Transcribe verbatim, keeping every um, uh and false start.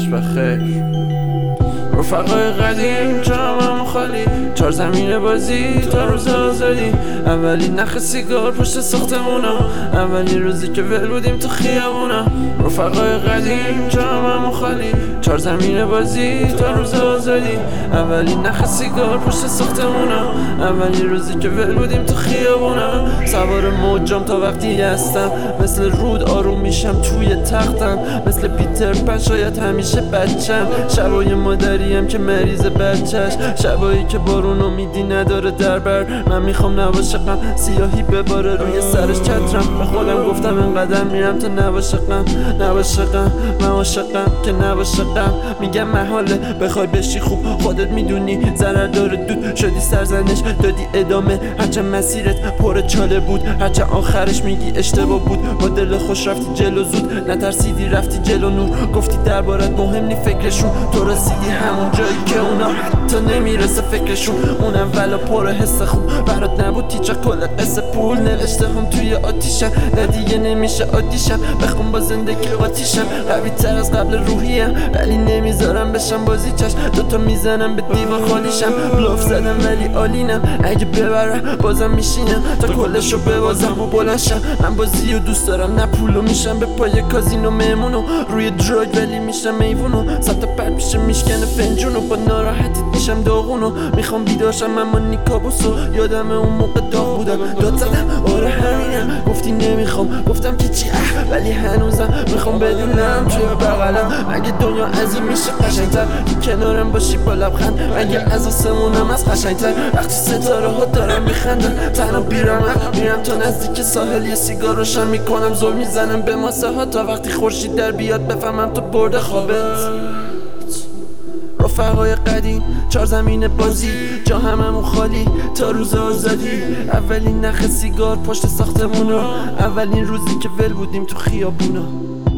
عشق بخیر. رفقای قدیم جامم خالی، چار زمین بازی تا روز آزادی. اولین نخ سیگار پشت ساختمونا، اولین روزی که ول بودیم تو خیابونا. رفقای قدیم جامم خالی، چار زمین بازی تا روز آزادی. اولین نخ سیگار پشت ساختمونا، اولین روزی که ول بودیم تو خیابونا. سوار موجم تا وقتی هستم، مثل رود آروم میشم توی تختم، مثل پیتر پن شاید همیشه بچم. شبای مادریم که مریض بچهش، شبایی که بارون امیدی نداره در بر. من میخوام نباشه غم سیاهی بباره روی سرش چترم. به خودم گفتم اینقدر میرم تا نباشه غم، نباشه غم. من عاشقم که نباشه غم. میگم محاله بخوای بشی خوب، خودت میدونی ضرر داره. دود شدی سرزنش دادی ادامه، هرچند مسیرت پر چاله بود، هرچند آخرش میگی اشتباه بود. با دل خوش رفتی جلو زود، نترسیدی رفتی جلو نور. گفتی دربارت مهم نی فکرشون، تو رسیدی همون جایی که اونا حتی نمیرسه فکرشون. اونم ولا پر حس خوب برات نبود تیچه کل قصه پول نوشته هم توی آتیشم. نه دیگه نمیشه عادیشم، بخون با زندگی قاطیشم. قوی تر از قبل روحیم ولی نمیذارم بشم بازی چشم. دوتا میزنم به دیوار خالیشم، بلوف زدم ولی عالینم. اگه ببرم بازم میشینم تا کلشو ببازم و بلنشم. من بازی و دوست دارم نه پولو، میشم به پای کازینو مهمونو. روی دراگ ولی میشم میوونو، صد تا پرد میشه میشکنه فنجونو. با ناراحتیت میشم داغونو، میخوام بیدارشم اما نیکابوسو. یادم اون موقع داغ بودم داد زدم آره همینم. گفتی نمیخوام گفتم که چی اه، ولی هنوزم میخوام بدونم توی بغلم مگه دنیا از این میشه قشنگتر. کنارم باشی با لبخند مگه از آسمونم از قشنگتر. وقتی ستاره ها دارم میخندن تنها بیرم میرم تا نزدیک ساحل، یه سیگار روشن میکنم زل میزنم به ماسه ها تا وقتی خورشید در بیاد بفهمم تو برده خوابت. رفقای قدیم چار زمین بازی، جا هممون خالی تا روز آزادی. اولین نخ سیگار پشت ساختمونا، اولین روزی که ول بودیم تو خیابونا.